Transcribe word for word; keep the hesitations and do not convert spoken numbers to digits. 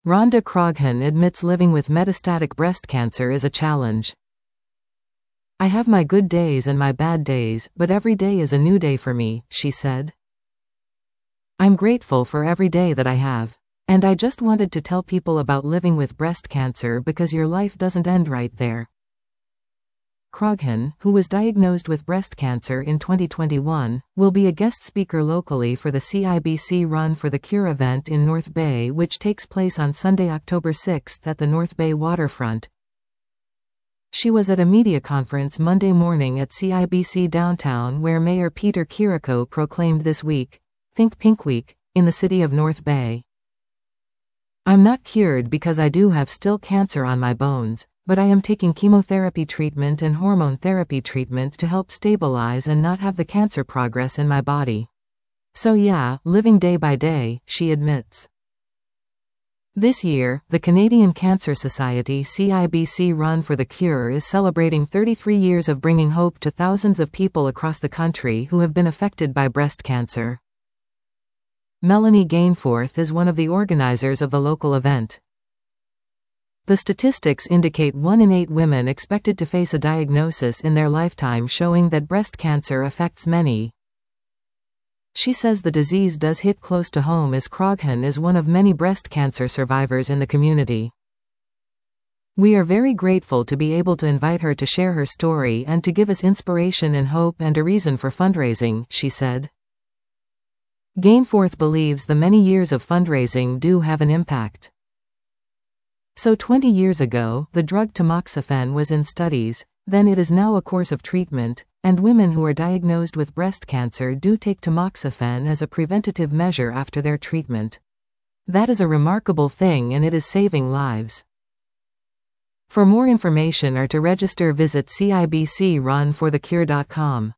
Rhonda Croghan admits living with metastatic breast cancer is a challenge. "I have my good days and my bad days, but every day is a new day for me," she said. "I'm grateful for every day that I have. And I just wanted to tell people about living with breast cancer because your life doesn't end right there." Croghan, who was diagnosed with breast cancer in twenty twenty-one, will be a guest speaker locally for the C I B C Run for the Cure event in North Bay, which takes place on Sunday, October sixth at the North Bay waterfront. She was at a media conference Monday morning at C I B C downtown where Mayor Peter Chirico proclaimed this week, Think Pink Week, in the city of North Bay. "I'm not cured because I do have still cancer on my bones, but I am taking chemotherapy treatment and hormone therapy treatment to help stabilize and not have the cancer progress in my body. So yeah, living day by day," she admits. This year, the Canadian Cancer Society C I B C Run for the Cure is celebrating thirty-three years of bringing hope to thousands of people across the country who have been affected by breast cancer. Melanie Gainforth is one of the organizers of the local event. The statistics indicate one in eight women expected to face a diagnosis in their lifetime, showing that breast cancer affects many. She says the disease does hit close to home as Croghan is one of many breast cancer survivors in the community. "We are very grateful to be able to invite her to share her story and to give us inspiration and hope and a reason for fundraising," she said. Gainforth believes the many years of fundraising do have an impact. So twenty years ago, the drug tamoxifen was in studies, then it is now a course of treatment, and women who are diagnosed with breast cancer do take tamoxifen as a preventative measure after their treatment. That is a remarkable thing and it is saving lives. For more information or to register, visit C I B C run for the cure dot com.